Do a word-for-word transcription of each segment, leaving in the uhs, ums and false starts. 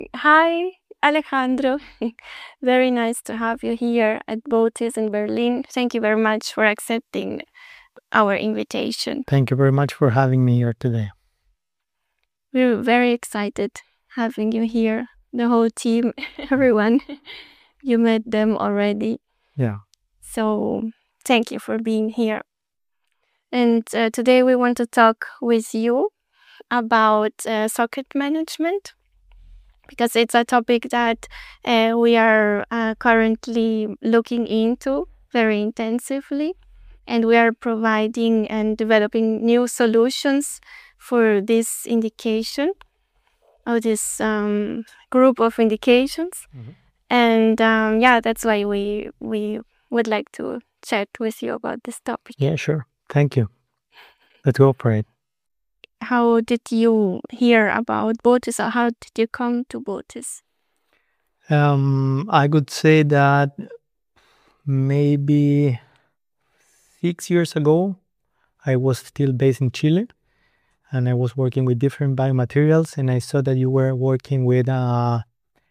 Hi, Alejandro. Very nice to have you here at Botis in Berlin. Thank you very much for accepting our invitation. Thank you very much for having me here today. We're very excited having you here, the whole team, everyone. You met them already. Yeah. So thank you for being here. And uh, today we want to talk with you about uh, socket management, because it's a topic that uh, we are uh, currently looking into very intensively, and we are providing and developing new solutions for this indication, or this um, group of indications. Mhm. And um, yeah, that's why we we would like to chat with you about this topic. Yeah, sure. Thank you. Let's go for it. How did you hear about Botis, or how did you come to Botis? Um, I could say that maybe six years ago, I was still based in Chile, and I was working with different biomaterials, and I saw that you were working with uh,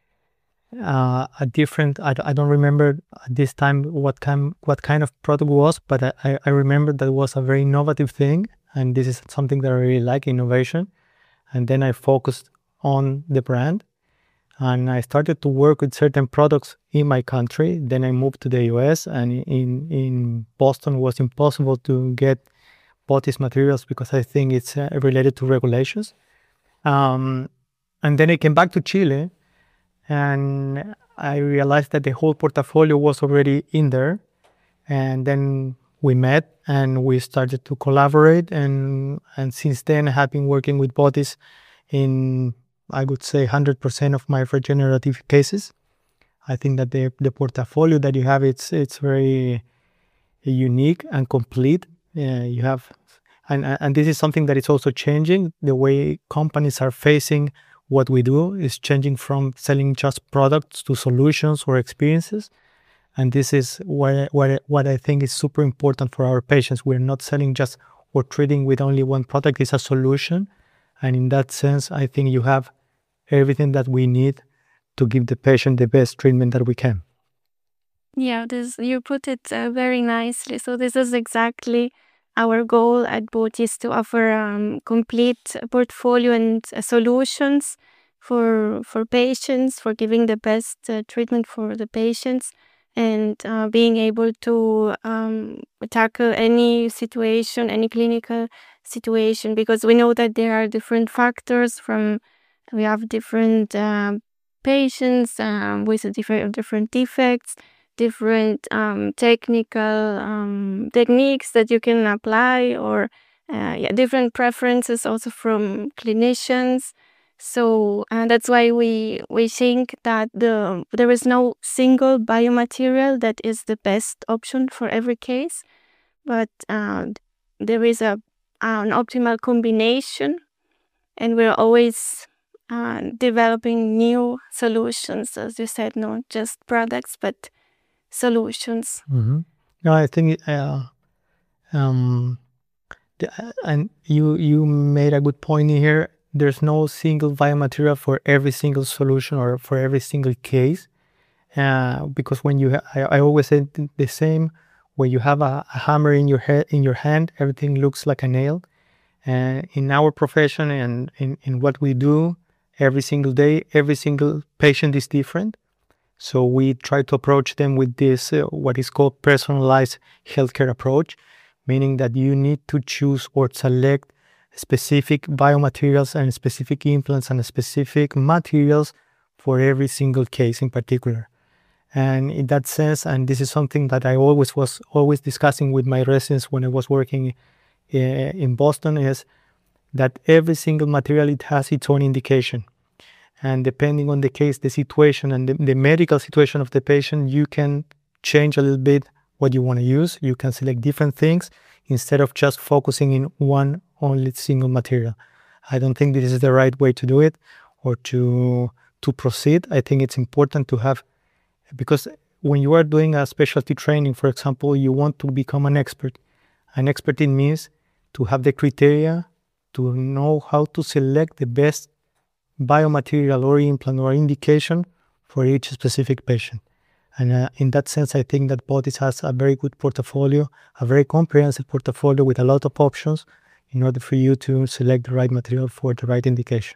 uh, a different. I, d- I don't remember at this time what kind what kind of product was, but I, I I remember that was a very innovative thing, and this is something that I really like, innovation. And then I focused on the brand, and I started to work with certain products in my country. Then I moved to the U S, and in in Boston it was impossible to get Botis materials because I think it's uh, related to regulations. Um, and then I came back to Chile, and I realized that the whole portfolio was already in there. And then we met and we started to collaborate, and and since then I have been working with Botis in, I would say, one hundred percent of my regenerative cases. I think that the the portfolio that you have, it's it's very unique and complete. Uh, you have, and and this is something that is also changing. The way companies are facing what we do is changing from selling just products to solutions or experiences. And this is what what what I think is super important for our patients. We're not selling just or treating with only one product. It's a solution, and in that sense, I think you have everything that we need to give the patient the best treatment that we can. Yeah, this you put it uh, very nicely. So this is exactly our goal at Botis, to offer um, complete portfolio and uh, solutions for for patients, for giving the best uh, treatment for the patients, and uh, being able to um, tackle any situation, any clinical situation, because we know that there are different factors. From we have different um, patients um, with a different different defects, different um, technical um, techniques that you can apply, or uh, yeah, different preferences also from clinicians. So uh, that's why we we think that the there is no single biomaterial that is the best option for every case, but uh, there is a an optimal combination, and we're always uh, developing new solutions, as you said, not just products but solutions. Mm-hmm. No, I think, uh, um, the, uh, and you you made a good point in here. There's no single biomaterial for every single solution or for every single case, uh, because when you, ha- I, I always say th- the same. When you have a, a hammer in your head in your hand, everything looks like a nail. And in our profession and in, in what we do every single day, every single patient is different. So we try to approach them with this, uh, what is called personalized healthcare approach, meaning that you need to choose or select specific biomaterials and specific implants and specific materials for every single case in particular. And in that sense, and this is something that I always was always discussing with my residents when I was working uh, in Boston, is that every single material, it has its own indication, and depending on the case, the situation, and the, the medical situation of the patient, you can change a little bit what you want to use. You can select different things instead of just focusing in one only single material. I don't think this is the right way to do it, or to to proceed. I think it's important to have, because when you are doing a specialty training, for example, you want to become an expert. An expert, it means to have the criteria, to know how to select the best biomaterial or implant or indication for each specific patient. And uh, in that sense, I think that Botiss has a very good portfolio, a very comprehensive portfolio with a lot of options in order for you to select the right material for the right indication.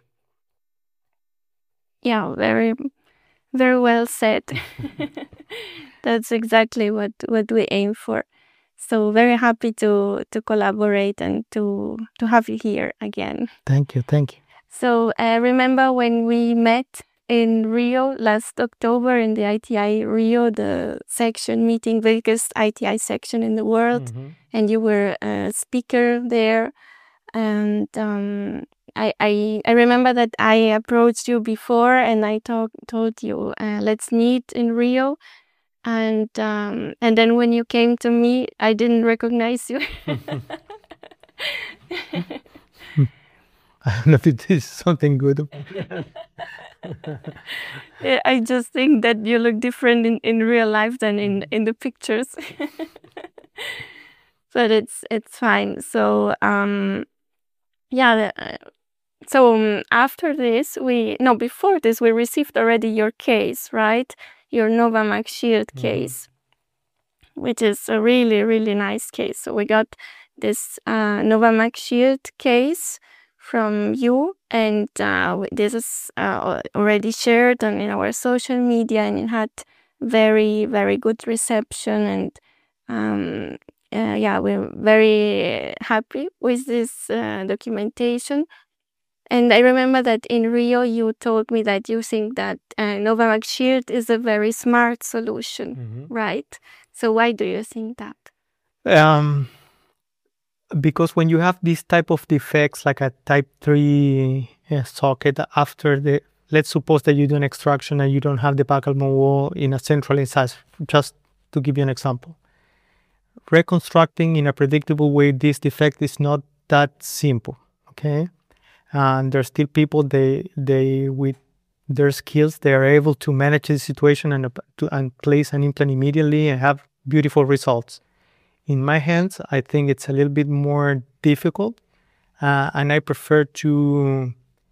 Yeah, very, very well said. That's exactly what, what we aim for. So very happy to to collaborate and to to have you here again. Thank you, thank you. So uh, remember when we met in Rio last October in the I T I Rio, the section meeting, biggest I T I section in the world, mm-hmm. and you were a speaker there. And um, I, I I remember that I approached you before and I talk, told you, uh, let's meet in Rio. And um, and then when you came to me, I didn't recognize you. I don't know if it is something good. I just think that you look different in, in real life than in, in the pictures. But it's it's fine. So um, yeah. So um, after this, we no before this we received already your case, right? Your Novamax Shield mm-hmm. case, which is a really really nice case. So we got this uh, Novamax Shield case from you, and uh, this is uh, already shared on in our social media, and it had very very good reception, and um, uh, yeah, we're very happy with this uh, documentation. And I remember that in Rio, you told me that you think that uh, Novamax Shield is a very smart solution, mm-hmm. right? So why do you think that? Um, because when you have this type of defects, like a type three uh, socket after the, let's suppose that you do an extraction and you don't have the buccal bone wall in a central incisor, just to give you an example. Reconstructing in a predictable way this defect is not that simple, okay? And there's still people, they they with their skills, they are able to manage the situation and to and place an implant immediately and have beautiful results. In my hands, I think it's a little bit more difficult, uh, and I prefer to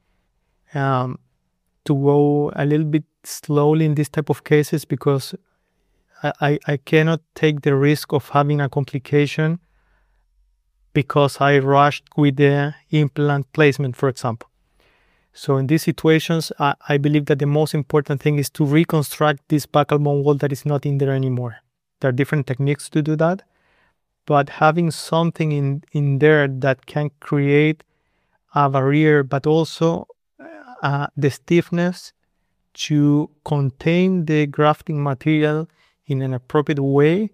um, to go a little bit slowly in this type of cases because I, I, I cannot take the risk of having a complication because I rushed with the implant placement, for example. So in these situations, I, I believe that the most important thing is to reconstruct this buccal bone wall that is not in there anymore. There are different techniques to do that, but having something in, in there that can create a barrier, but also uh, the stiffness to contain the grafting material in an appropriate way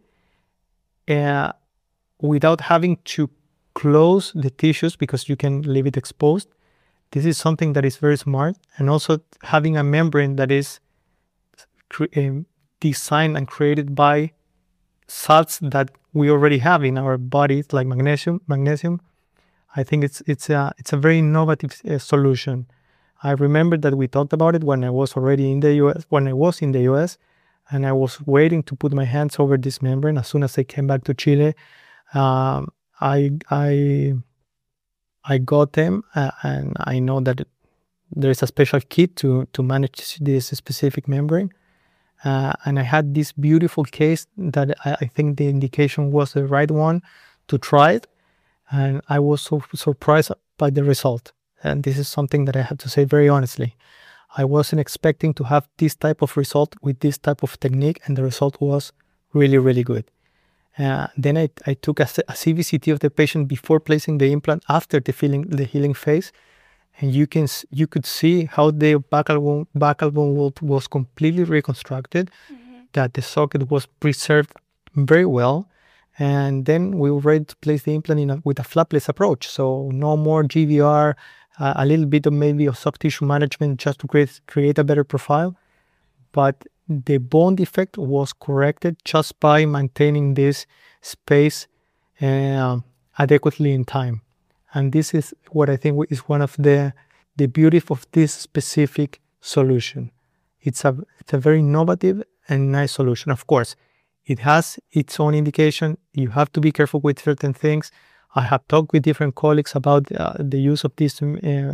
uh, without having to close the tissues because you can leave it exposed. This is something that is very smart, and also having a membrane that is cre- designed and created by salts that we already have in our bodies, like magnesium. Magnesium, I think it's it's a it's a very innovative uh, solution. I remember that we talked about it when I was already in the U S. When I was in the U S, and I was waiting to put my hands over this membrane. As soon as I came back to Chile, um, I I I got them, uh, and I know that it, there is a special kit to to manage this specific membrane. Uh, and I had this beautiful case that I, I think the indication was the right one to try it, and I was so surprised by the result. And this is something that I have to say very honestly. I wasn't expecting to have this type of result with this type of technique, and the result was really, really good. Uh, then I, I took a, a C V C T of the patient before placing the implant after the healing, the healing phase. And you can you could see how the buccal bone, buccal bone wall was completely reconstructed, mm-hmm. that the socket was preserved very well. And then we were ready to place the implant in a, with a flapless approach. So no more G V R, uh, a little bit of maybe of soft tissue management just to create, create a better profile. But the bone defect was corrected just by maintaining this space uh, adequately in time. And this is what I think is one of the the beauty of this specific solution. It's a it's a very innovative and nice solution. Of course, it has its own indication. You have to be careful with certain things. I have talked with different colleagues about uh, the use of this uh,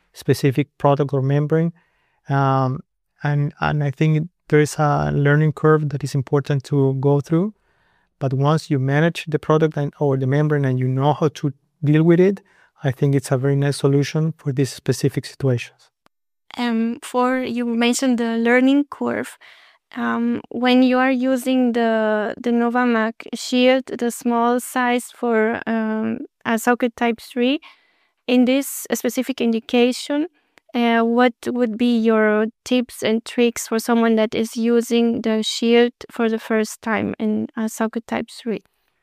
specific product or membrane. Um, and, and I think there is a learning curve that is important to go through. But once you manage the product and, or the membrane and you know how to deal with it, I think it's a very nice solution for these specific situations. Um, for you mentioned the learning curve. Um, when you are using the the Novamac shield, the small size for um, a socket type three, in this specific indication, uh, what would be your tips and tricks for someone that is using the shield for the first time in a socket type three?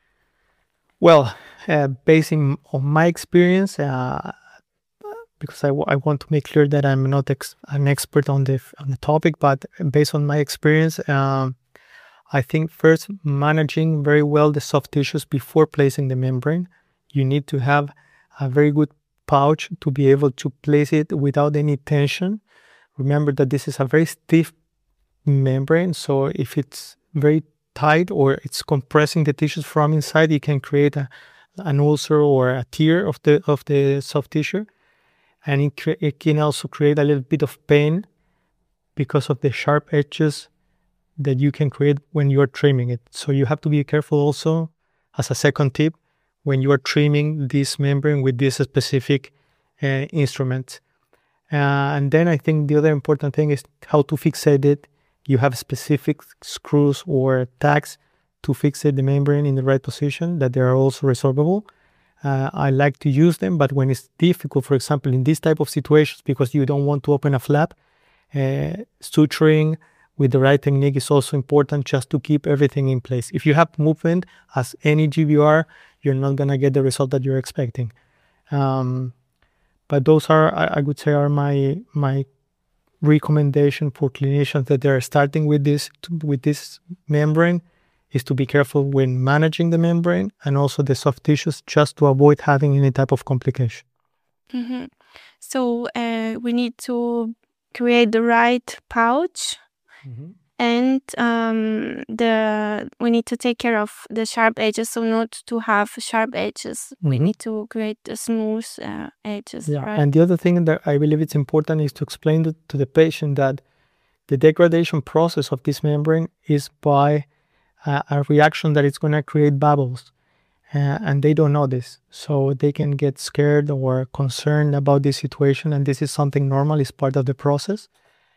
Well, uh, based on my experience, uh, because I, w- I want to make clear that I'm not ex- an expert on the on the topic, but based on my experience, um, I think first managing very well the soft tissues before placing the membrane. You need to have a very good pouch to be able to place it without any tension. Remember that this is a very stiff membrane, so if it's very tight or it's compressing the tissues from inside, it can create a, an ulcer or a tear of the of the soft tissue, and it, cre- it can also create a little bit of pain because of the sharp edges that you can create when you're trimming it. So you have to be careful also, as a second tip, when you are trimming this membrane with this specific uh, instrument. Uh, and then I think the other important thing is how to fixate it. You have specific screws or tacks to fixate the membrane in the right position that they are also resorbable. Uh, I like to use them, but when it's difficult, for example, in this type of situations, because you don't want to open a flap, uh, suturing with the right technique is also important, just to keep everything in place. If you have movement as any G V R, you're not going to get the result that you're expecting. Um, but those are, I, I would say, are my my recommendation for clinicians that they're starting with this with this membrane, is to be careful when managing the membrane and also the soft tissues, just to avoid having any type of complication. Mm-hmm. So uh, we need to create the right pouch. Mm-hmm. And um, the we need to take care of the sharp edges, so not to have sharp edges. Mm-hmm. We need to create the smooth uh, edges. Yeah, right? And the other thing that I believe it's important is to explain to, to the patient that the degradation process of this membrane is by uh, a reaction that is going to create bubbles, uh, and they don't know this, so they can get scared or concerned about this situation, and this is something normal, is part of the process.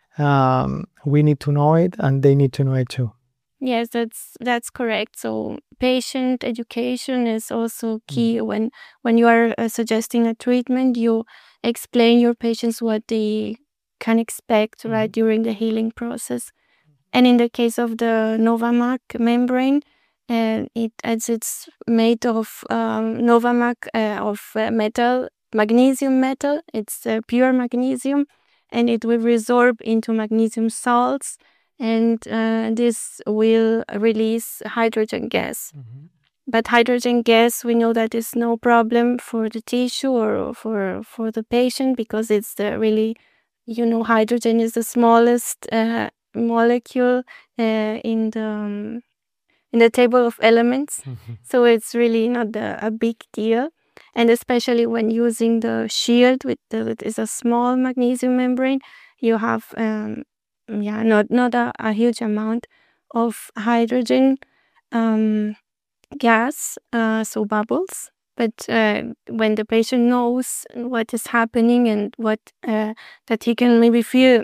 Um, we need to know it, and they need to know it too. Yes, that's that's correct. So patient education is also key. Mm. when when you are uh, suggesting a treatment, you explain your patients what they can expect, mm. right, during the healing process. And in the case of the Novamac membrane, uh, it as it's made of um, Novamac uh, of uh, metal, magnesium metal. It's uh, pure magnesium, and it will resorb into magnesium salts, and uh, this will release hydrogen gas. Mm-hmm. But hydrogen gas, we know that is no problem for the tissue or for for the patient, because it's the really, you know, hydrogen is the smallest uh, molecule uh, in the um, in the table of elements. Mm-hmm. So it's really not a, a big deal. And especially when using the shield, with the, it is a small magnesium membrane, you have um, yeah not not a, a huge amount of hydrogen um, gas, uh, so bubbles. But uh, when the patient knows what is happening and what uh, that he can maybe feel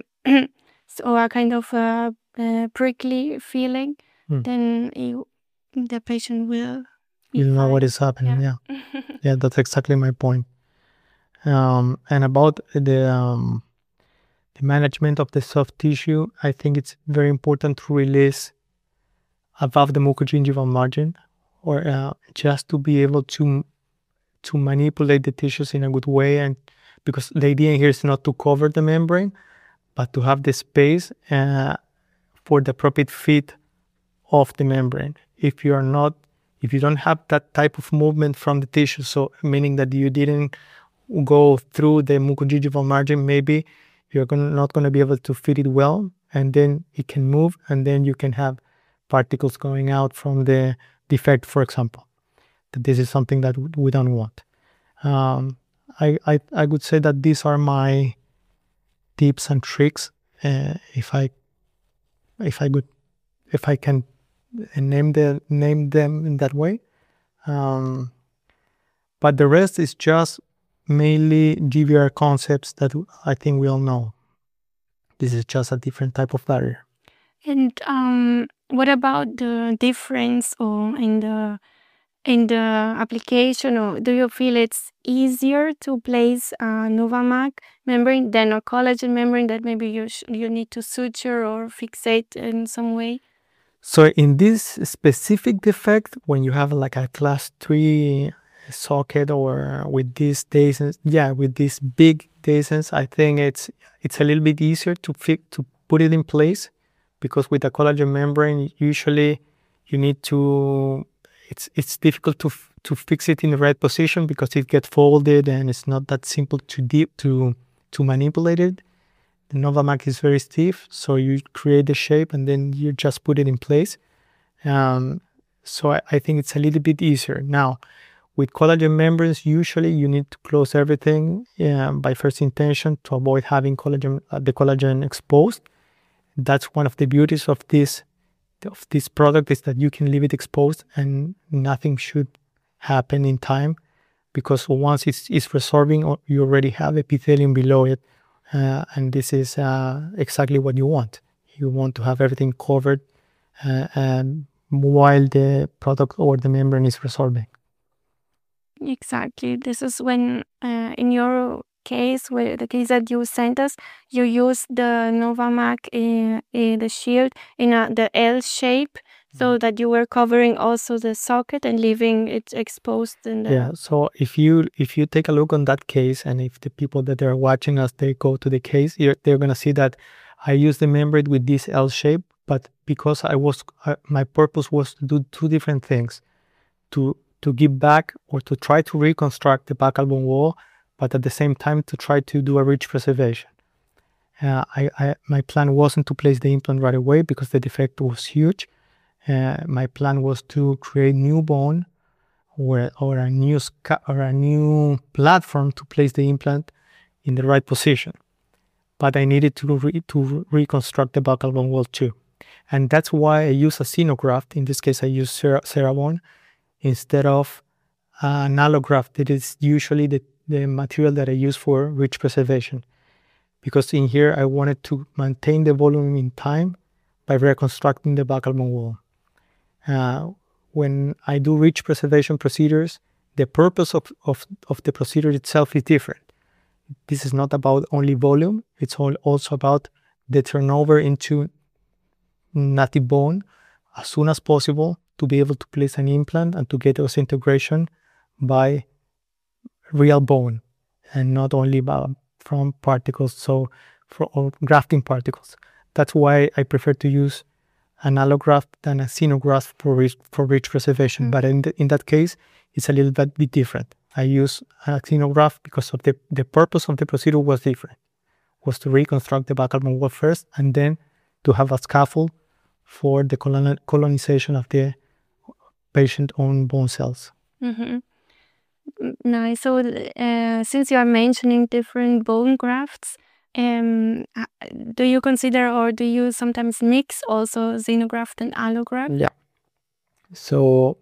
so a kind of uh, uh, prickly feeling, mm. then he, the patient will you know what is happening. Yeah, yeah. Yeah, that's exactly my point. Um, and about the um, the management of the soft tissue, I think it's very important to release above the mucogingival margin, or uh, just to be able to to manipulate the tissues in a good way. And because the idea here is not to cover the membrane, but to have the space uh, for the appropriate fit of the membrane. If you are not, if you don't have that type of movement from the tissue, so meaning that you didn't go through the mucogingival margin, maybe you're gonna, not going to be able to fit it well, and then it can move, and then you can have particles going out from the defect, for example. That this is something that we don't want. Um, I, I, I would say that these are my tips and tricks. Uh, if I if I could if I can name the name them in that way. Um, but the rest is just mainly G V R concepts that I think we all know. This is just a different type of barrier. And um, what about the difference or in the in the application, or do you feel it's easier to place a Novamag membrane than a collagen membrane that maybe you sh- you need to suture or fixate in some way? So in this specific defect, when you have like a class three socket or with these descents, yeah, with these big descents, I think it's it's a little bit easier to fit to put it in place, because with a collagen membrane, usually you need to. It's it's difficult to f- to fix it in the right position because it gets folded and it's not that simple to deep to to manipulate it. The Novamag is very stiff, so you create the shape and then you just put it in place. Um, so I, I think it's a little bit easier. Now, with collagen membranes, usually you need to close everything um, by first intention to avoid having collagen uh, the collagen exposed. That's one of the beauties of this of this product, is that you can leave it exposed and nothing should happen in time, because once it's, it's resorbing, you already have epithelium below it. Uh, and this is uh, exactly what you want. You want to have everything covered uh, and while the product or the membrane is resorbing. Exactly. This is when, uh, in your case, where the case that you sent us, you use the Novamag, uh, uh, the shield in a, the L shape, so that you were covering also the socket and leaving it exposed in the. Yeah. So if you if you take a look on that case, and if the people that are watching us, they go to the case, you're, they're gonna see that I use the membrane with this L shape, but because I was uh, my purpose was to do two different things: to to give back or to try to reconstruct the back album wall, but at the same time to try to do a ridge preservation. Uh, I, I my plan wasn't to place the implant right away because the defect was huge. Uh, my plan was to create new bone or or a new sca- or a new platform to place the implant in the right position. But I needed to re- to re- reconstruct the back album wall too, and that's why I use a xenograft. In this case, I use Cer- Ceramon instead of an allograft. That is usually the, the material that I use for ridge preservation, because in here I wanted to maintain the volume in time by reconstructing the back album wall. Uh, when I do ridge preservation procedures, the purpose of, of, of the procedure itself is different. This is not about only volume, it's all also about the turnover into native bone as soon as possible to be able to place an implant and to get osseointegration by real bone and not only by, from particles, so for all grafting particles. That's why I prefer to use an allograft than a xenograft for ridge, for ridge preservation. Mm. But in, the, in that case, it's a little bit, bit different. I use a xenograft because of the, the purpose of the procedure was different. Was to reconstruct the back album wall first and then to have a scaffold for the colon, colonization of the patient own bone cells. Mm-hmm. Nice. So, uh, since you are mentioning different bone grafts, um, do you consider or do you sometimes mix also xenograft and allograft? Yeah. So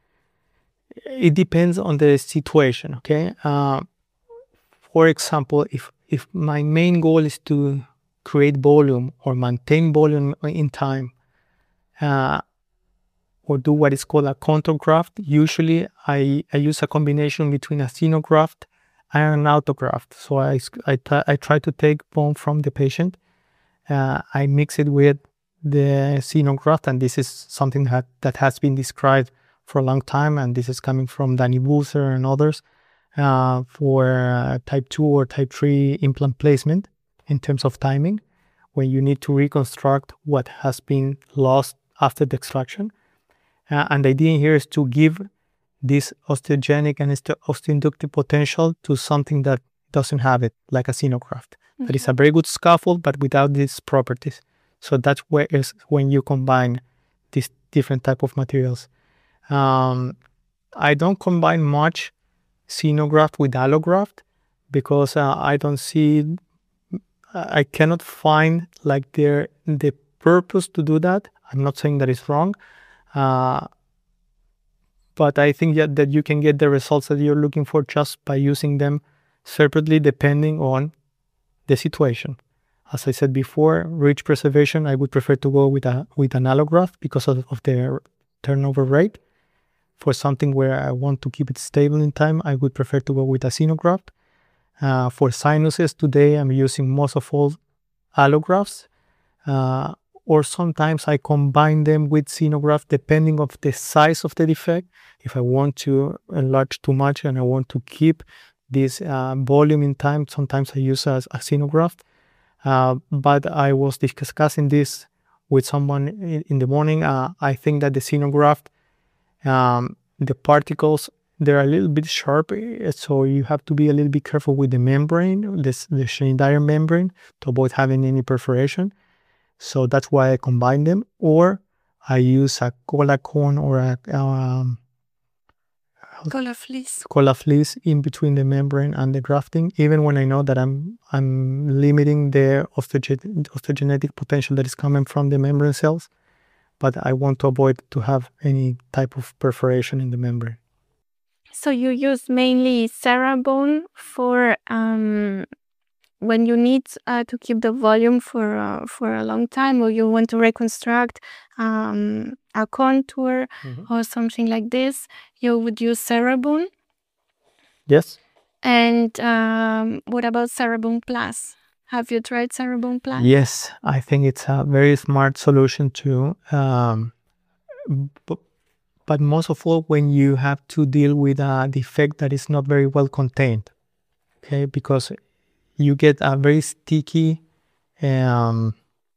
it depends on the situation. Okay. Uh, for example, if if my main goal is to create volume or maintain volume in time, uh, or do what is called a contour graft, usually I, I use a combination between a xenograft and an autograft. So I, I, t- I try to take bone from the patient, uh, I mix it with the xenograft, and this is something that, that has been described for a long time, and this is coming from Danny Buser and others, uh, for uh, type two or type three implant placement in terms of timing, when you need to reconstruct what has been lost after the extraction. Uh, and the idea here is to give this osteogenic and osteoinductive potential to something that doesn't have it, like a xenograft. Mm-hmm. That is a very good scaffold, but without these properties. So that's where is when you combine these different type of materials. Um, I don't combine much xenograft with allograft because uh, I don't see, I cannot find like their the purpose to do that. I'm not saying that it's wrong, uh, but I think that, that you can get the results that you're looking for just by using them separately depending on the situation. As I said before, ridge preservation, I would prefer to go with a with an allograft because of, of the turnover rate. For something where I want to keep it stable in time, I would prefer to go with a xenograft. Uh, for sinuses today, I'm using most of all allografts, uh, or sometimes I combine them with xenograft depending of the size of the defect. If I want to enlarge too much and I want to keep this uh, volume in time, sometimes I use a, a xenograft. Uh, but I was discussing this with someone in, in the morning. Uh, I think that the xenograft, um, the particles, they're a little bit sharp, so you have to be a little bit careful with the membrane, this the Schneider membrane, to avoid having any perforation. So that's why I combine them, or I use a cola cone or a um, Cola fleece. cola fleece in between the membrane and the grafting, even when I know that I'm I'm limiting the osteogenetic, osteogenetic potential that is coming from the membrane cells, but I want to avoid to have any type of perforation in the membrane. So you use mainly Cerabone for um, when you need uh, to keep the volume for uh, for a long time, or you want to reconstruct um, a contour Mm-hmm. or something like this, you would use Cerabone. Yes. And um, what about Cerabone Plus? Have you tried Cerabone Plus? Yes, I think it's a very smart solution too. Um, but, but most of all, when you have to deal with a defect that is not very well contained, okay, because you get a very sticky, um,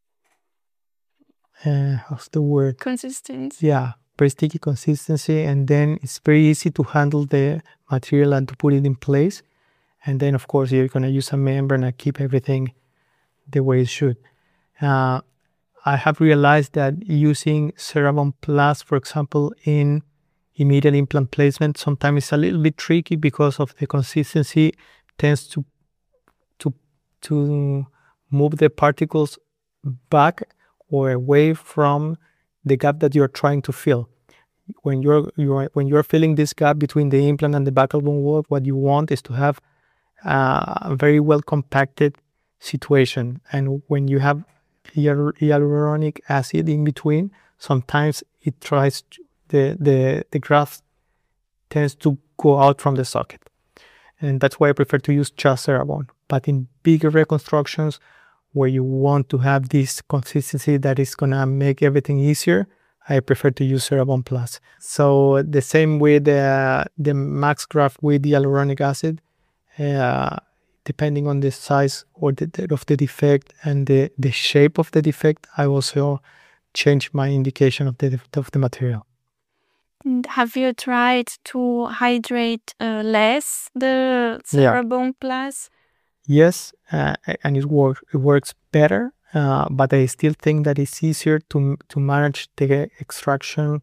uh, how's the word? Consistency. Yeah, very sticky consistency, and then it's very easy to handle the material and to put it in place. And then, of course, you're gonna use a membrane and keep everything the way it should. Uh, I have realized that using Cerabone Plus, for example, in immediate implant placement, sometimes it's a little bit tricky because of the consistency tends to to to move the particles back or away from the gap that you're trying to fill. When you're you're when you're filling this gap between the implant and the buccal bone wall, what you want is to have uh, a very well compacted situation. And when you have hyaluronic acid in between, sometimes it tries to, the the the graft tends to go out from the socket, and that's why I prefer to use just Cerabone. But in bigger reconstructions where you want to have this consistency that is gonna make everything easier, I prefer to use Cerabone Plus. So the same with uh, the max graft with hyaluronic acid. Uh, depending on the size or the, the of the defect and the, the shape of the defect, I also change my indication of the of the material. And have you tried to hydrate uh, less the Cerabone Plus? Yes, uh, and it works. It works better, uh, but I still think that it's easier to to manage the extraction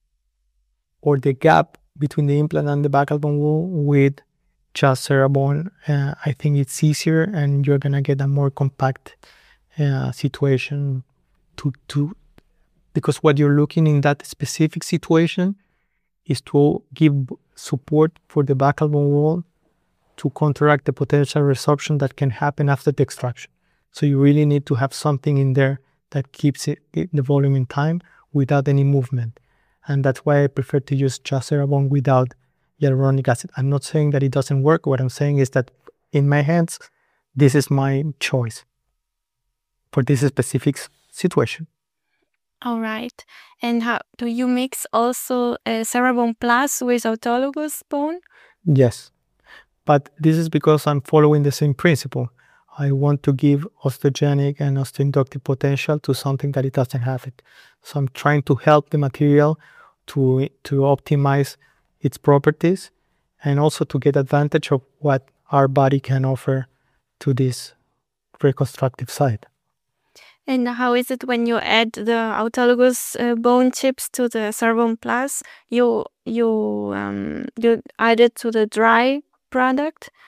or the gap between the implant and the buccal bone wall with just Cerabone. Uh, I think it's easier, and you're gonna get a more compact uh, situation to to because what you're looking in that specific situation is to give support for the buccal bone wall to counteract the potential resorption that can happen after the extraction. So you really need to have something in there that keeps it, the volume in time without any movement. And that's why I prefer to use just Cerabone without hyaluronic acid. I'm not saying that it doesn't work. What I'm saying is that in my hands, this is my choice for this specific situation. All right. And how do you mix also uh, Cerabone Plus with autologous bone? Yes. But this is because I'm following the same principle. I want to give osteogenic and osteoinductive potential to something that it doesn't have it. So I'm trying to help the material to, to optimize its properties and also to get advantage of what our body can offer to this reconstructive site. And how is it when you add the autologous uh, bone chips to the Cerabone Plus? You you um, you add it to the dry product,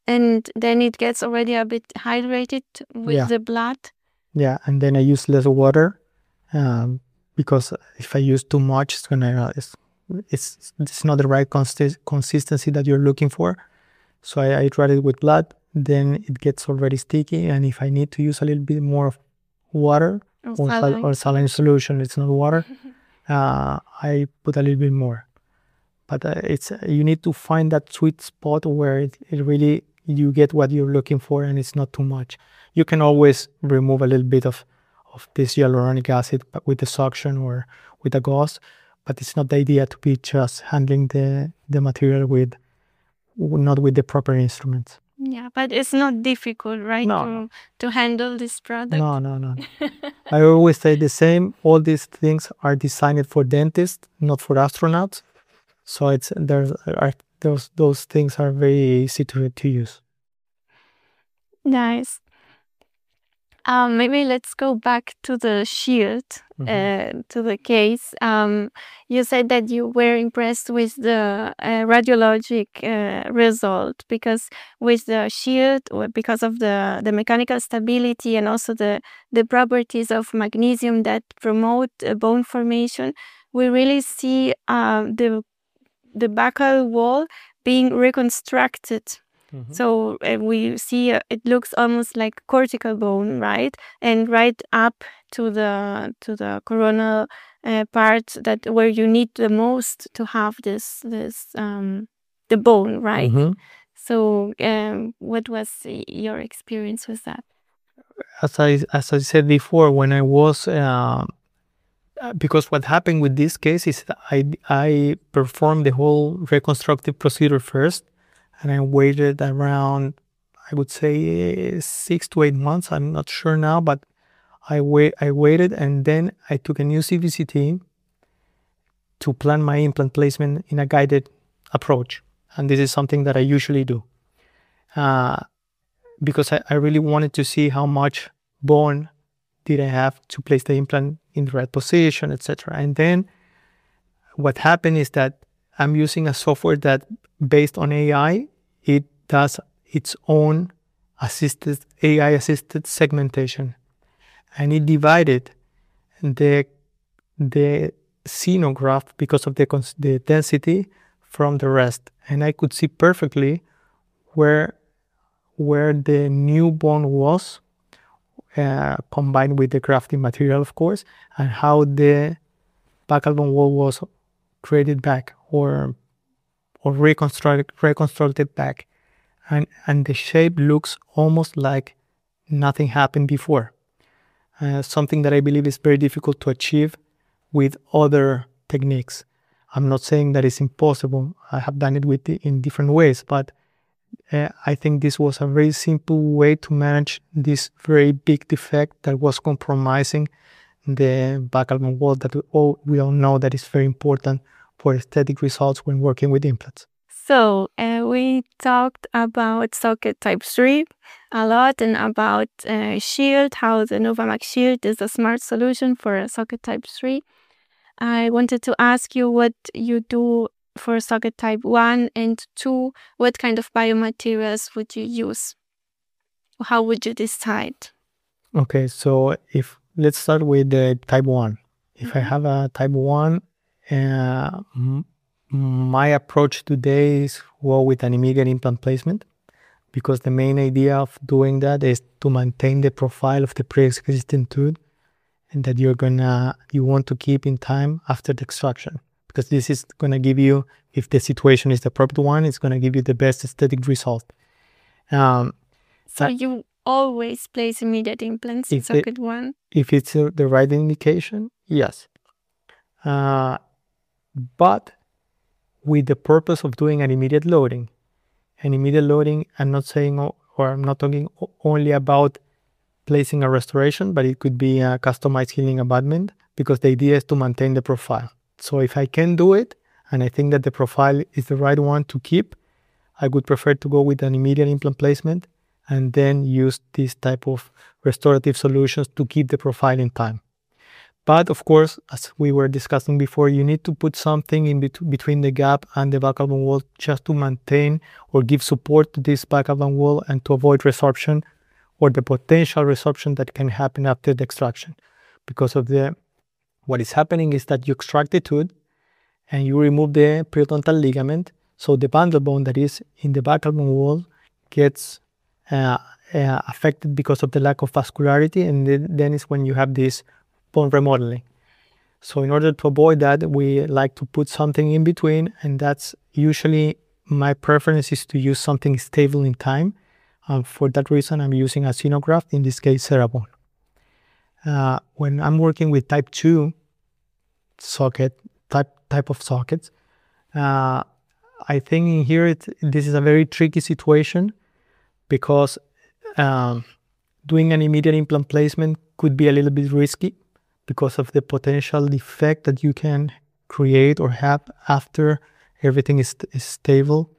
And then it gets already a bit hydrated with Yeah. the blood. Yeah, and then I use less water um, because if I use too much, it's gonna it's it's, it's not the right consi- consistency that you're looking for. So I, I tried it with blood. Then it gets already sticky, and if I need to use a little bit more of water Or or sal- saline. or saline solution, it's not water. uh, I put a little bit more. But uh, it's you need to find that sweet spot where it, it really you get what you're looking for, and it's not too much. You can always remove a little bit of of this hyaluronic acid b- with the suction or with a gauze, but it's not the idea to be just handling the the material with not with the proper instruments. Yeah, but it's not difficult, right, No, to no, to handle this product? no, no, no. I always say the same. All these things are designed for dentists, not for astronauts. So it's there's are those those things are very easy to to use. Nice. Um, maybe let's go back to the shield, Mhm. uh, to the case. Um, you said that you were impressed with the uh, radiologic uh, result because with the shield, or because of the, the mechanical stability and also the, the properties of magnesium that promote uh, bone formation, we really see uh, the the buccal wall being reconstructed. Mhm. So uh, we see uh, it looks almost like cortical bone, right? And right up to the to the coronal uh, part that where you need the most to have this this um, the bone, right? Mhm. So um, what was y- your experience with that? As I as I said before, when I was uh, uh, because what happened with this case is that I I performed the whole reconstructive procedure first, and I waited around I would say six to eight months. I'm not sure now, but I wait I waited, and then I took a new C V C T to plan my implant placement in a guided approach, and this is something that I usually do. Uh, because I, I really wanted to see how much bone did I have to place the implant in the right position, et cetera. And then what happened is that I'm using a software that, based on A I, it does its own assisted A I assisted segmentation, and it divided the the xenograph because of the cons- the density from the rest, and I could see perfectly where where the new bone was, uh, combined with the grafting material, of course, and how the buccal bone wall was created back or or reconstructed reconstructed back, and and the shape looks almost like nothing happened before. Uh, something that I believe is very difficult to achieve with other techniques. I'm not saying that it's impossible. I have done it with the, in different ways, but uh, I think this was a very simple way to manage this very big defect that was compromising the buccal bone wall that we all, we all know that is very important for aesthetic results when working with implants. So uh, we talked about socket type three a lot and about uh, Shield, how the Novamax Shield is a smart solution for a socket type three. I wanted to ask you what you do for socket type one and two. What kind of biomaterials would you use? How would you decide? Okay, so if let's start with the type one. If I Mhm. have a type one, uh, m- my approach today is well with an immediate implant placement, because the main idea of doing that is to maintain the profile of the pre-existing tooth, and that you're gonna you want to keep in time after the extraction, because this is gonna give you, if the situation is the proper one, it's gonna give you the best aesthetic result. Um, So uh, you always place immediate implants in if the socket one? if it's uh, the right indication, yes. Uh, but with the purpose of doing an immediate loading. An immediate loading, I'm not saying, o- or I'm not talking o- only about placing a restoration, but it could be a customized healing abutment, because the idea is to maintain the profile. So if I can do it, and I think that the profile is the right one to keep, I would prefer to go with an immediate implant placement and then use this type of restorative solutions to keep the profile in time. But of course, as we were discussing before, you need to put something in bet between the gap and the backbone wall just to maintain or give support to this backbone wall and to avoid resorption or the potential resorption that can happen after the extraction. Because of the, what is happening is that you extract the tooth and you remove the periodontal ligament. So the bundle bone that is in the backbone wall gets uh, uh, affected because of the lack of vascularity, and then, then is when you have this bone remodeling. So in order to avoid that, we like to put something in between, and that's usually my preference is to use something stable in time. Um, for that reason, I'm using a xenograft, in this case, Cerabon. Uh, when I'm working with type two socket, type, type of sockets, uh, I think in here it, this is a very tricky situation because um, doing an immediate implant placement could be a little bit risky because of the potential defect that you can create or have after everything is, is stable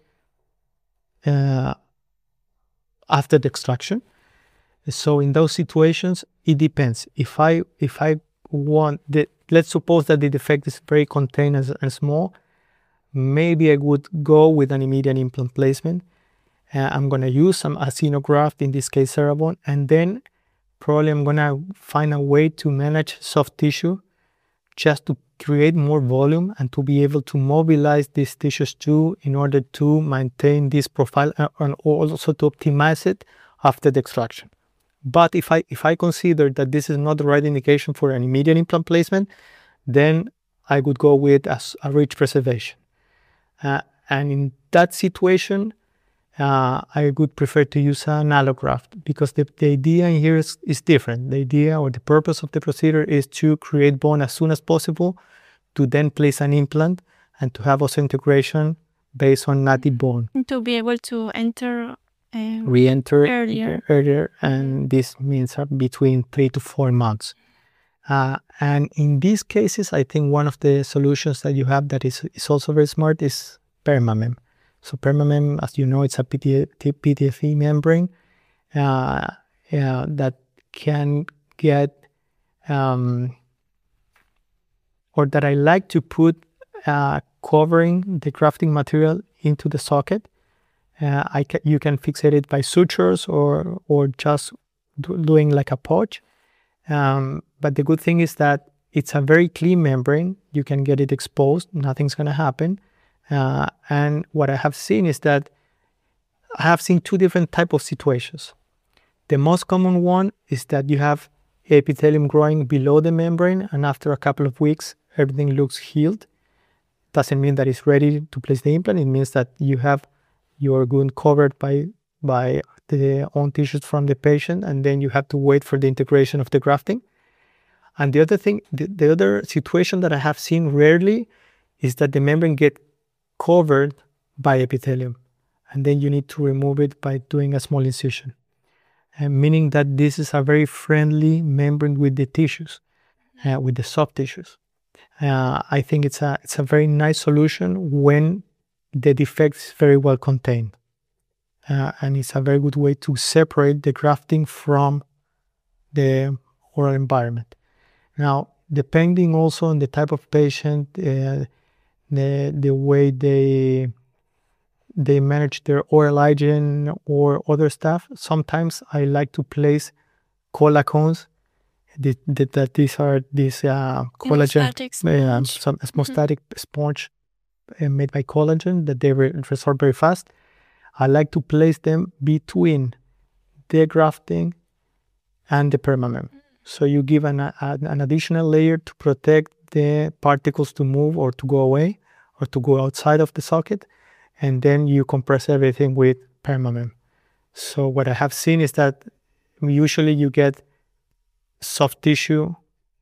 uh, after the extraction. So in those situations, it depends. If I if I want the, let's suppose that the defect is very contained and, and small, maybe I would go with an immediate implant placement. Uh, I'm gonna use some a xenograft, in this case Cerabon, and then probably I'm gonna find a way to manage soft tissue just to create more volume and to be able to mobilize these tissues too in order to maintain this profile and also to optimize it after the extraction. But if I if I consider that this is not the right indication for an immediate implant placement, then I would go with a, a ridge preservation. Uh, and in that situation, uh, I would prefer to use an allograft because the, the idea in here is, is different. The idea or the purpose of the procedure is to create bone as soon as possible, to then place an implant and to have osseointegration based on native bone. To be able to enter um, re-enter earlier. earlier, and this means between three to four months. Uh, and in these cases, I think one of the solutions that you have that is, is also very smart is PermaMem. So PermaMem, as you know, it's a P T F E membrane uh, uh, that can get, um, or that I like to put uh, covering the grafting material into the socket. Uh, I ca you can fixate it by sutures or, or just do doing like a pouch. Um, but the good thing is that it's a very clean membrane. You can get it exposed. Nothing's going to happen. Uh, and what I have seen is that I have seen two different types of situations. The most common one is that you have epithelium growing below the membrane, and after a couple of weeks, everything looks healed. Doesn't mean that it's ready to place the implant. It means that you have your wound covered by, by the own tissues from the patient, and then you have to wait for the integration of the grafting. And the other thing, the, the other situation that I have seen rarely is that the membrane get covered by epithelium, and then you need to remove it by doing a small incision, and meaning that this is a very friendly membrane with the tissues, uh, with the soft tissues. Uh, I think it's a it's a very nice solution when the defect is very well contained, uh, and it's a very good way to separate the grafting from the oral environment. Now, depending also on the type of patient, uh, the the way they they manage their oral hygiene or other stuff, sometimes I like to place collacones. The, the, that these are these uh, collagen, uh, some osmostatic mm-hmm. sponge uh, made by collagen that they re resorb very fast. I like to place them between the grafting and the PermaMem. So you give an, a, an additional layer to protect the particles to move or to go away or to go outside of the socket, and then you compress everything with PermaMem. So what I have seen is that usually you get soft tissue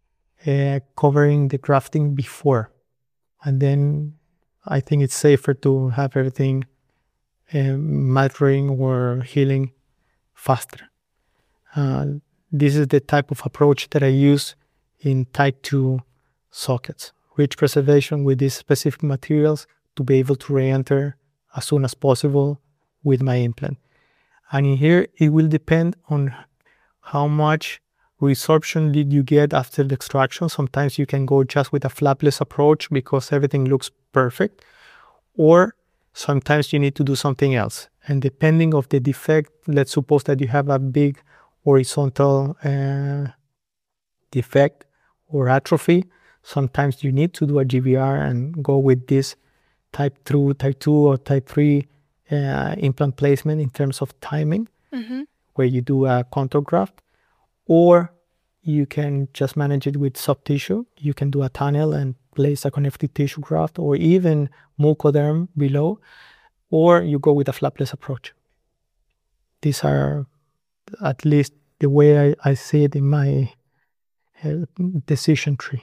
uh, covering the grafting before, and then I think it's safer to have everything uh, maturing or healing faster. Uh, this is the type of approach that I use in type two sockets. Ridge preservation with these specific materials to be able to re-enter as soon as possible with my implant. And in here, it will depend on how much resorption did you get after the extraction. Sometimes you can go just with a flapless approach because everything looks perfect, or sometimes you need to do something else. And depending of the defect, let's suppose that you have a big horizontal uh, defect or atrophy, sometimes you need to do a G V R and go with this type two, type two or type three uh, implant placement in terms of timing, Mm-hmm. where you do a contour graft, or you can just manage it with soft tissue. You can do a tunnel and place a connective tissue graft, or even mucoderm below, or you go with a flapless approach. These are at least the way I, I see it in my uh, decision tree.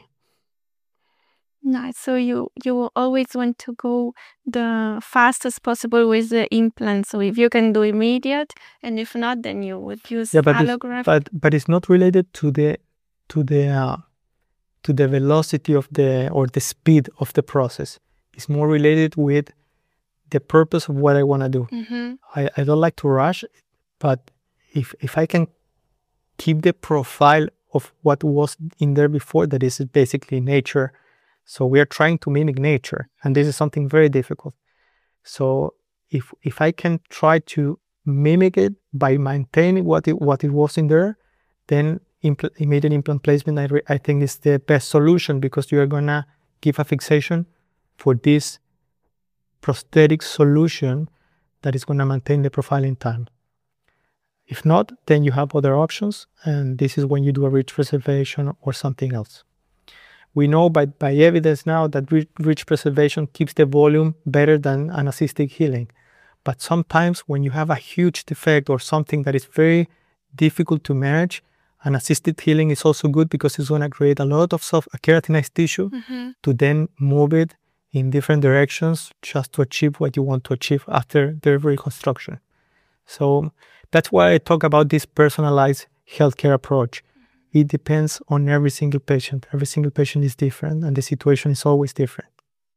Nice. So you you will always want to go the fastest possible with the implant. So if you can do immediate, and if not, then you would use Yeah, but it's, allograft. but but it's not related to the to the uh, to the velocity of the or the speed of the process. It's more related with the purpose of what I want to do. Mm-hmm. I, I don't like to rush, but if if I can keep the profile of what was in there before, that is basically nature. So we are trying to mimic nature, and this is something very difficult. So if if I can try to mimic it by maintaining what it what it was in there, then impl- immediate implant placement I, re- I think is the best solution, because you are gonna give a fixation for this prosthetic solution that is gonna maintain the profile in time. If not, then you have other options, and this is when you do a ridge preservation or something else. We know by, by evidence now that ridge preservation keeps the volume better than an assisted healing. But sometimes when you have a huge defect or something that is very difficult to manage, an assisted healing is also good, because it's going to create a lot of soft keratinized tissue Mm-hmm. to then move it in different directions just to achieve what you want to achieve after the reconstruction. So that's why I talk about this personalized healthcare approach. It depends on every single patient. Every single patient is different, and the situation is always different.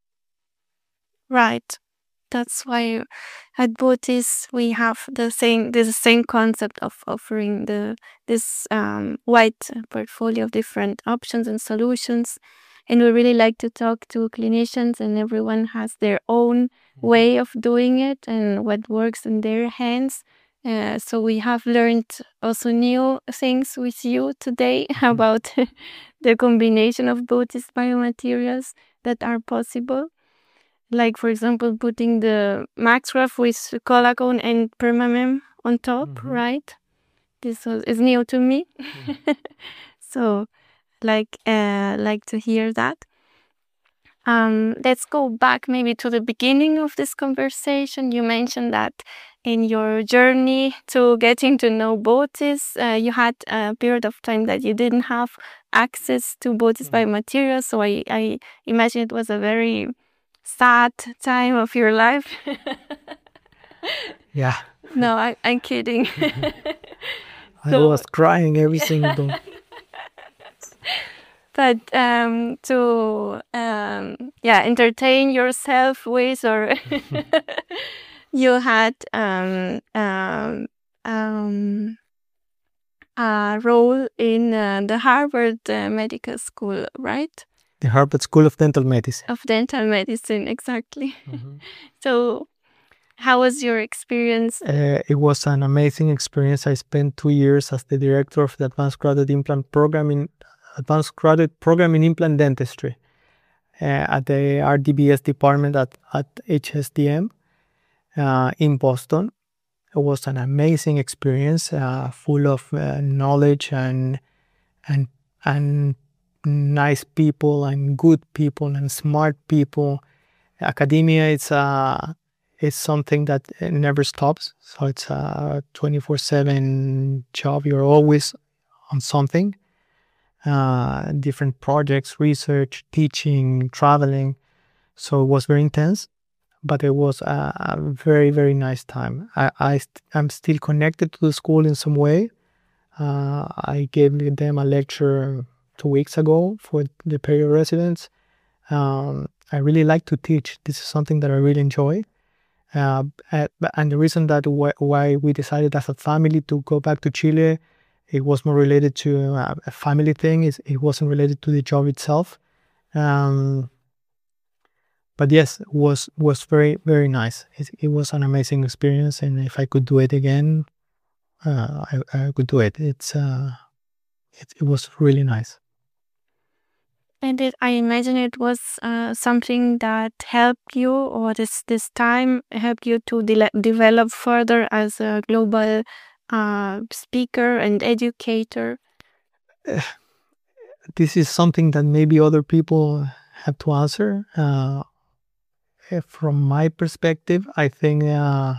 Right. That's why at Botis we have the same the same concept of offering the this um, wide portfolio of different options and solutions, and we really like to talk to clinicians, and everyone has their own way of doing it and what works in their hands. Uh, so we have learned also new things with you today about the combination of Botis biomaterials that are possible. Like, for example, putting the Maxgraph with Collagen and Permamem on top, Mhm. right? This was, is new to me. So, like, uh, like to hear that. Um, let's go back maybe to the beginning of this conversation. You mentioned that in your journey to getting to know Botis, uh, you had a period of time that you didn't have access to Botis biomaterials. So I, I imagine it was a very sad time of your life. Yeah. No, I, I'm kidding. I So- was crying every single. But um, to um, yeah, entertain yourself with, or you had um, um, um, a role in uh, the Harvard uh, Medical School, right? The Harvard School of Dental Medicine. Of dental medicine, exactly. So, how was your experience? Uh, it was an amazing experience. I spent two years as the director of the Advanced Graduate Implant Program in Advanced Graduate Program in Implant Dentistry uh, at the R D B S department at, at H S D M uh, in Boston. It was an amazing experience, uh, full of uh, knowledge and and and nice people and good people and smart people. Academia is uh, is something that never stops. So it's a twenty-four seven job. You're always on something. Uh, different projects, research, teaching, traveling. So it was very intense, but it was a, a very, very nice time. I, I st- I'm still connected to the school in some way. Uh, I gave them a lecture two weeks ago for the period residents. Um, I really like to teach. This is something that I really enjoy. Uh, and the reason that wh- why we decided as a family to go back to Chile It was more related to a, a family thing. It, it wasn't related to the job itself. Um, but yes, it was was very very nice. It, it was an amazing experience, and if I could do it again, uh, I I could do it. It's uh, it it was really nice. And it, I imagine it was uh, something that helped you, or this this time helped you to de- develop further as a global uh, speaker and educator. This is something that maybe other people have to answer. Uh, eh, from my perspective, I think uh,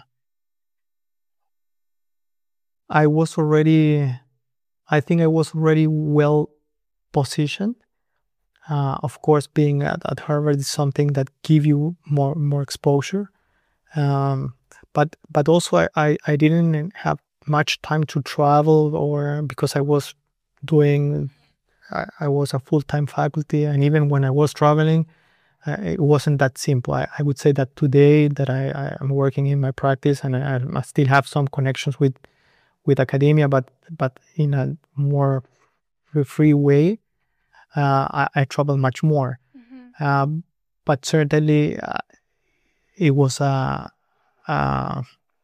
I was already. I think I was already well positioned. Uh, of course, being at, at Harvard is something that give you more more exposure. Um, but but also I, I, I didn't have much time to travel, or because I was doing I, I was a full time faculty, and even when I was traveling, uh, it wasn't that simple. I, I would say that today that I, I am working in my practice, and I, I still have some connections with with academia, but but in a more free way. Uh, I, I travel much more. Mhm. Um, but certainly, uh, it was a, a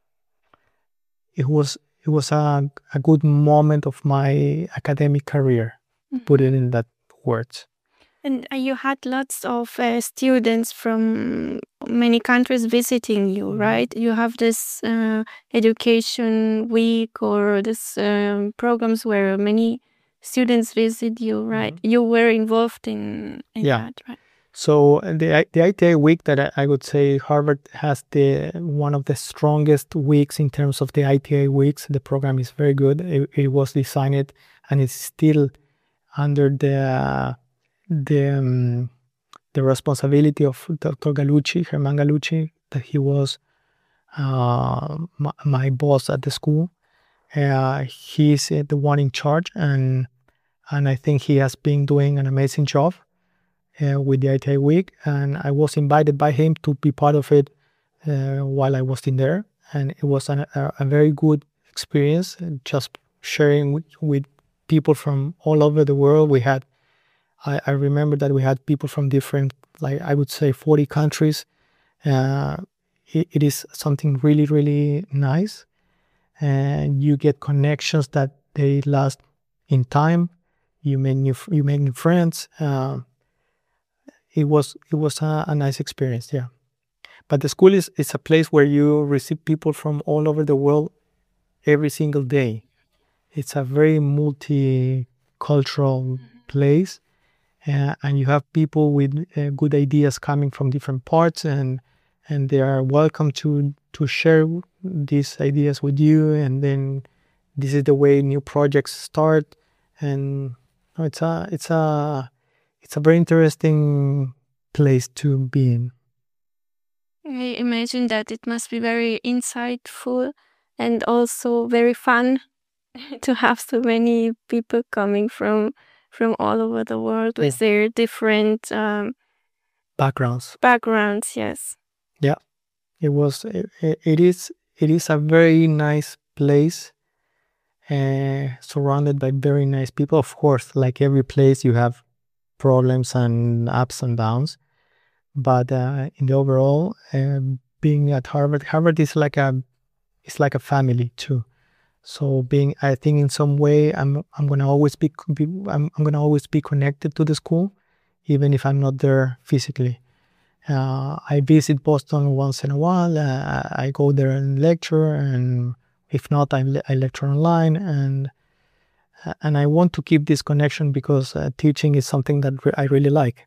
it was it was a, a good moment of my academic career. Put it Mhm. in that words. And uh, you had lots of uh, students from many countries visiting you, Mhm. right? You have this uh, education week or this um, programs where many students visit you, right? Mhm. You were involved in, in Yeah. that, right? So uh, the I- the I T I week that I, I would say Harvard has the one of the strongest weeks in terms of the I T I weeks. The program is very good. It, it was designed and it's still under the the um, the responsibility of Doctor Gallucci, Herman Gallucci, that he was uh, my, my boss at the school. Uh, he's uh, the one in charge, and and I think he has been doing an amazing job uh, with the I T I week. And I was invited by him to be part of it uh, while I was in there, and it was an, a, a very good experience. uh, Just sharing with, with people from all over the world. We had I, I remember that we had people from different, like I would say, forty countries. Uh, it, it is something really, really nice, and you get connections that they last in time. You make new, you make new friends. Uh, it was it was a, a nice experience, yeah. But the school is is a place where you receive people from all over the world every single day. It's a very multicultural place, uh, and you have people with uh, good ideas coming from different parts, and and they are welcome to to share these ideas with you, and then this is the way new projects start. And no, it's a it's a it's a very interesting place to be in. I imagine that it must be very insightful and also very fun to have so many people coming from from all over the world with their different um, Backgrounds. backgrounds. Yes. Yeah, it was it, it is it is a very nice place, uh, surrounded by very nice people. Of course, like every place, you have problems and ups and downs. But uh, in the overall, um, being at Harvard, Harvard is like a it's like a family too. So being, I think in some way, I'm I'm gonna always be, be I'm I'm gonna always be connected to the school, even if I'm not there physically. Uh, I visit Boston once in a while. Uh, I go there and lecture, and if not, I, le- I lecture online. And uh, and I want to keep this connection because uh, teaching is something that re- I really like.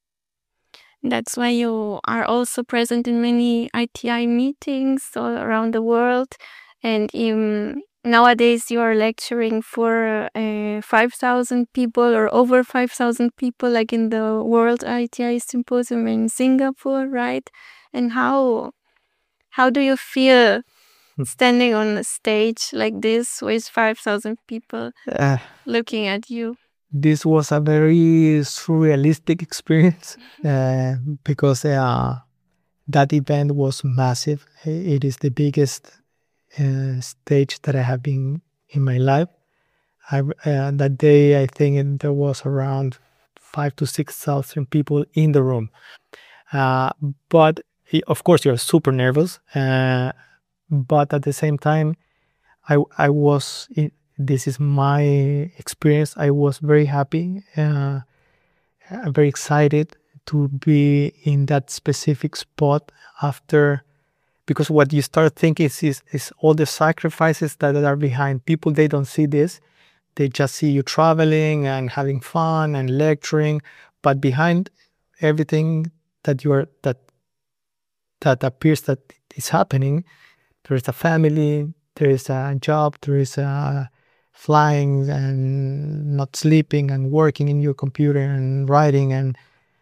That's why you are also present in many I T I meetings all around the world. And um, nowadays you are lecturing for uh, five thousand people or over five thousand people, like in the World I T I Symposium in Singapore, right? And how how do you feel standing on a stage like this with five thousand people Uh, looking at you? this was a very surrealistic experience uh, because uh, that event was massive. It is the biggest uh, stage that I have been in my life. I, uh, that day, I think there was around five to six thousand people in the room. Uh, but of course, you're super nervous. Uh, but at the same time, I I was. This is my experience. I was very happy, uh, very excited to be in that specific spot after, because what you start thinking is, is is all the sacrifices that are behind. People, they don't see this. They just see you traveling and having fun and lecturing, but behind everything that you are that that appears that is happening, there is a family, there is a job, there is a flying and not sleeping and working in your computer and writing, and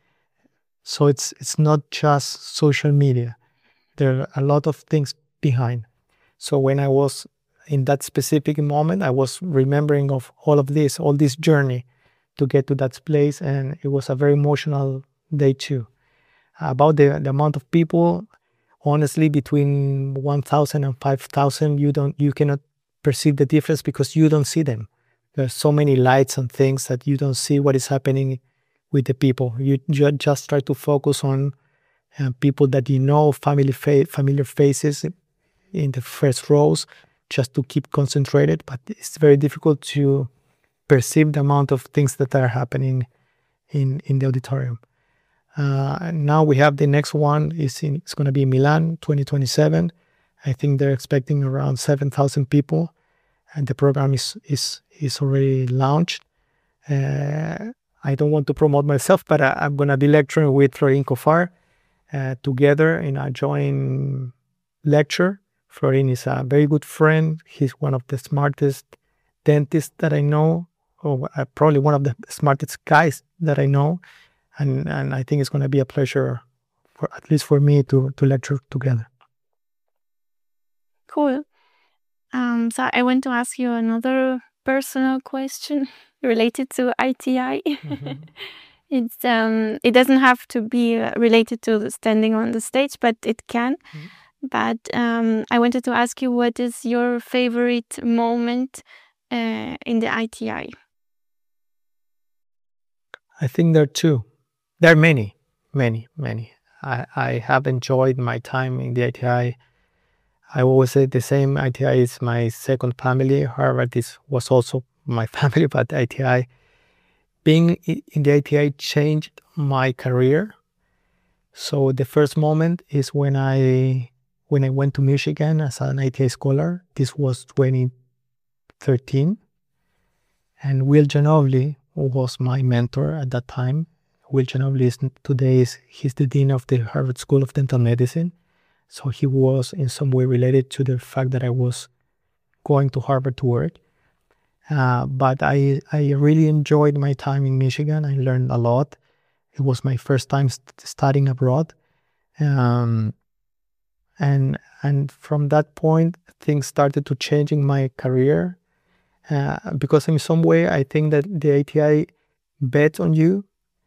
so it's it's not just social media. There are a lot of things behind. So when I was in that specific moment, I was remembering of all of this, all this journey to get to that place, and it was a very emotional day too. About the, the amount of people, honestly, between one thousand and five thousand, you don't you cannot perceive the difference because you don't see them. There's so many lights and things that you don't see what is happening with the people. You ju- just try to focus on uh, people that you know, family fa- familiar faces in the first rows, just to keep concentrated. But it's very difficult to perceive the amount of things that are happening in in the auditorium. Uh, now we have the next one is in it's going to be Milan twenty twenty-seven. I think they're expecting around seven thousand people, and the program is is is already launched. Uh, I don't want to promote myself, but I, I'm going to be lecturing with Florin Kofar uh, together in a joint lecture. Florin is a very good friend. He's one of the smartest dentists that I know, or uh, probably one of the smartest guys that I know. And, and I think it's going to be a pleasure, for at least for me, to, to lecture together. Cool. Um, so I want to ask you another personal question related to I T I. Mm-hmm. It's um, it doesn't have to be related to standing on the stage, but it can. Mm-hmm. But um, I wanted to ask you, what is your favorite moment uh, in the I T I? I think there are two. There are many, many, many. I, I have enjoyed my time in the I T I. I always say the same, I T I is my second family. Harvard is, was also my family, but I T I, being in the I T I changed my career. So the first moment is when I when I went to Michigan as an I T I scholar. This was twenty thirteen. And Will Genovli, who was my mentor at that time. Will Genovli is today is he's the dean of the Harvard School of Dental Medicine. So he was in some way related to the fact that I was going to Harvard to work. Uh, but I, I really enjoyed my time in Michigan. I learned a lot. It was my first time st- studying abroad. Um, and and from that point, things started to change in my career. Uh, because in some way, I think that the I T I bets on you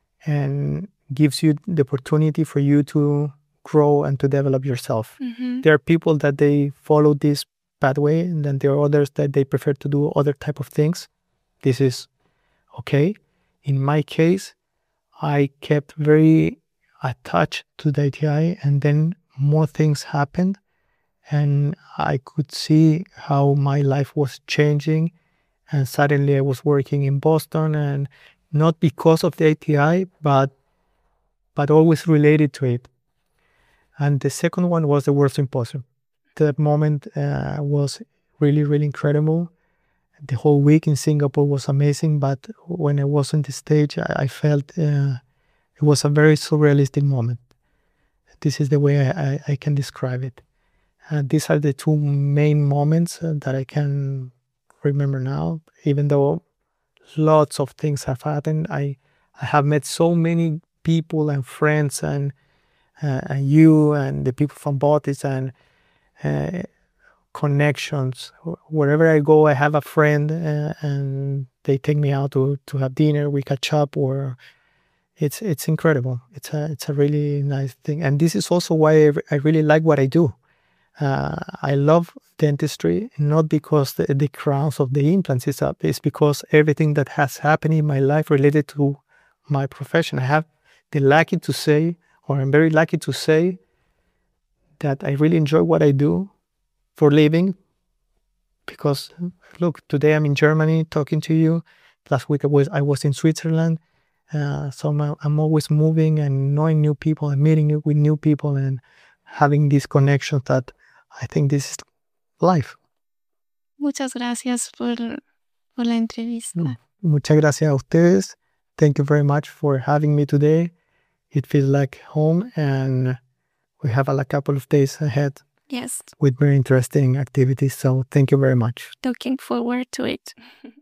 and gives you the opportunity for you to grow and to develop yourself. Mm-hmm. There are people that they follow this pathway, and then there are others that they prefer to do other type of things. This is okay. In my case, I kept very attached to the I T I, and then more things happened, and I could see how my life was changing, and suddenly I was working in Boston, and not because of the I T I, but but always related to it. And the second one was the World Symposium. That moment uh, was really, really incredible. The whole week in Singapore was amazing, but when I was on the stage, I, I felt uh, it was a very surrealistic moment. This is the way I, I, I can describe it. And these are the two main moments uh, that I can remember now, even though lots of things have happened. I, I have met so many people and friends, and uh, and you and the people from Botis, and uh, connections. Wherever I go, I have a friend, uh, and they take me out to, to have dinner. We catch up, or it's it's incredible. It's a it's a really nice thing, and this is also why I, I really like what I do. Uh, I love dentistry, not because the, the crowns of the implants is up. It's because everything that has happened in my life related to my profession. I have the lucky to say, or I'm very lucky to say, that I really enjoy what I do for living. Because look, today I'm in Germany talking to you. Last week I was I was in Switzerland. Uh, so I'm, I'm always moving and knowing new people and meeting new- with new people and having these connections that I think this is life. Muchas gracias por, por la entrevista. Muchas gracias a ustedes. Thank you very much for having me today. It feels like home, and we have a couple of days ahead Yes, with very interesting activities. So thank you very much. looking forward to it.